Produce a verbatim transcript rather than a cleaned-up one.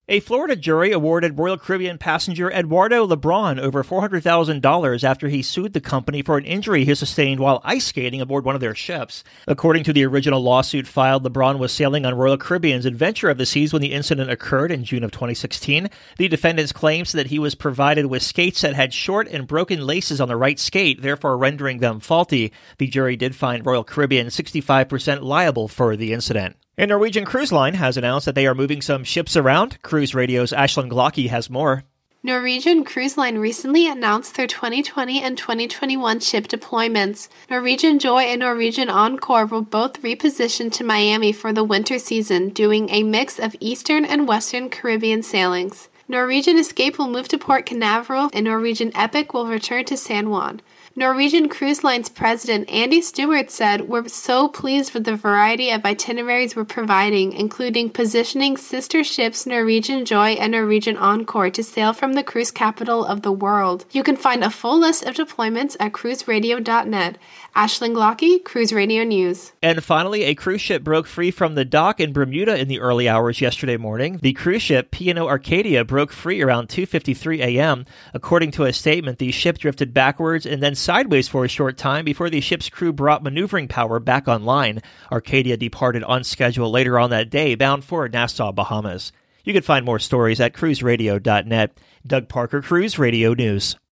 A Florida jury awarded Royal Caribbean passenger Eduardo Lebron over four hundred thousand dollars after he sued the company for an injury he sustained while ice skating aboard one of their ships. According to the original lawsuit filed, Lebron was sailing on Royal Caribbean's Adventure of the Seas when the incident occurred in June of twenty sixteen. The defendants claims that he was provided with skates that had short and broken laces on the right skate, therefore rendering them faulty. The jury did find Royal Caribbean sixty-five percent liable for the incident. And Norwegian Cruise Line has announced that they are moving some ships around. Cruise Radio's Ashlyn Glocke has more. Norwegian Cruise Line recently announced their twenty twenty and twenty twenty-one ship deployments. Norwegian Joy and Norwegian Encore will both reposition to Miami for the winter season, doing a mix of Eastern and Western Caribbean sailings. Norwegian Escape will move to Port Canaveral, and Norwegian Epic will return to San Juan. Norwegian Cruise Line's president, Andy Stewart, said, "We're so pleased with the variety of itineraries we're providing, including positioning sister ships Norwegian Joy and Norwegian Encore to sail from the cruise capital of the world." You can find a full list of deployments at cruise radio dot net. Ashlyn Glocke, Cruise Radio News. And finally, a cruise ship broke free from the dock in Bermuda in the early hours yesterday morning. The cruise ship P and O Arcadia broke free around two fifty-three a.m. According to a statement, the ship drifted backwards and then sideways for a short time before the ship's crew brought maneuvering power back online. Arcadia departed on schedule later on that day, bound for Nassau, Bahamas. You can find more stories at cruise radio dot net. Doug Parker, Cruise Radio News.